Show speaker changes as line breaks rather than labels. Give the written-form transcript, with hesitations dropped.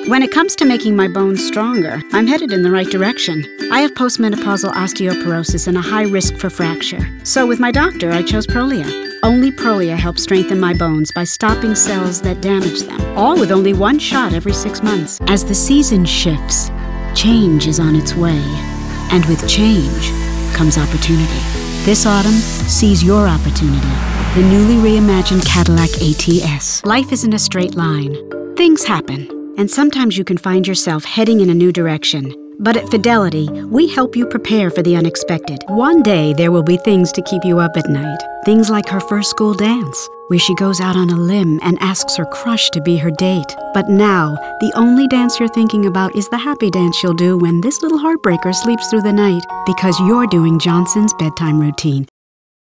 When it comes to making my bones stronger, I'm headed in the right direction. I have postmenopausal osteoporosis and a high risk for fracture. So with my doctor, I chose Prolia. Only Prolia helps strengthen my bones by stopping cells that damage them, all with only one shot every 6 months. As the season shifts, change is on its way. And with change comes opportunity. This autumn, seize your opportunity. The newly reimagined Cadillac ATS. Life isn't a straight line. Things happen. And sometimes you can find yourself heading in a new direction. But at Fidelity, we help you prepare for the unexpected. One day, there will be things to keep you up at night. Things like her first school dance, where she goes out on a limb and asks her crush to be her date. But now, the only dance you're thinking about is the happy dance you'll do when this little heartbreaker sleeps through the night, because you're doing Johnson's bedtime routine.